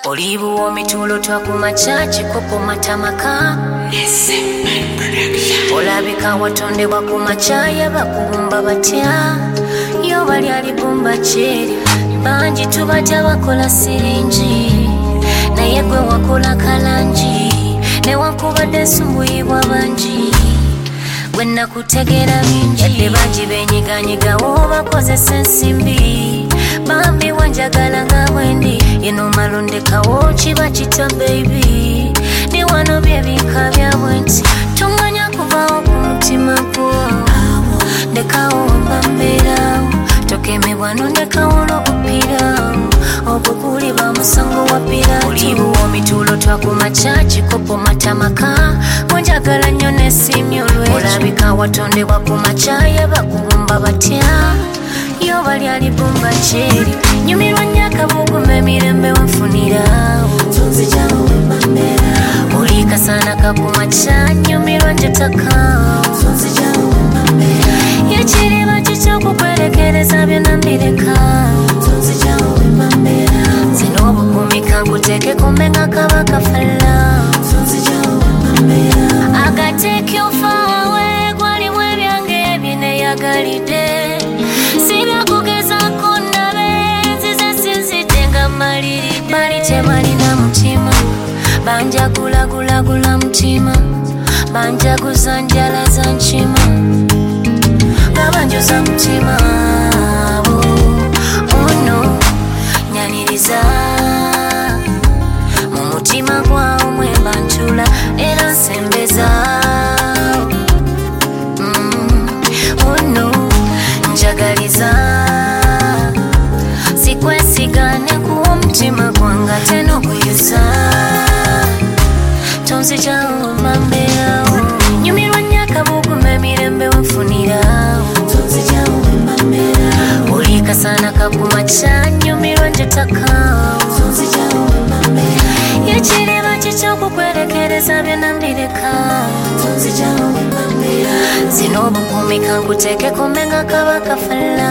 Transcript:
Olibu omitulo twakumacha chikopo matamaka olabika watondebwa kumacha yabakubumba batya yo bali alibumba cheri banji tubatya bakola sirinji naye gwe wakola kalanji ne wakubadde sumbuyibwa banji wenna kutegera bingi yadde banji benyiganyigawo bakozesa ensimbi bambi wanjagala nga bwendi yeno malondekawo kiba kita baby ne wano byebika byabwe nti tonganya kuvawo ku mutima gwo ndekawo mbambeerawo tokemebwa nondekawo n'obupirawo ogwo guli bamusango wa pirati olibuwa omitulo twakumacha kikopo matamaka wanjagala nnyo nesimye olwekyo olabika watondebwa kumacha yabakubumba batya yo bali alibumba cheri nyumirwa nyaka buguma emirembe wenfunirawo tonzijawo wembamberawo olika sana kakumacha nyumirwa njetakawo tonzijawo wembamberawo yekiriba kikyokukwerekereza byonna mbirekawo tonzijawo wembamberawo zino obukumi kankuteke kumbe nga kaba kafalawo tonzijawo wembamberawo agateeka ofaawe gwalimu ebyange ebyeneyagalidde balitemalina mutima banjagulagulagula mutima banjaguza njala za nkima nga banjoza mutima ono nyaniriza mu mutima gwawo mwemba ntula era nsembeza ono njagaliza sikwesigane kuwa omutima gwanga tena okuyusa tonzijawo mbambeerawo nyumirwa nyaka buguma emirembe wenfunirawo tonzijawo wembambeerawo olika sana kakumacha nyumirwa njetakawo tonzijawo wembambeerawo yekiriba kikyokukwerekereza byonna mbirekawo tonzijawo wembambeerawo zino obukumi kankuteke kumbe nga kaba kafala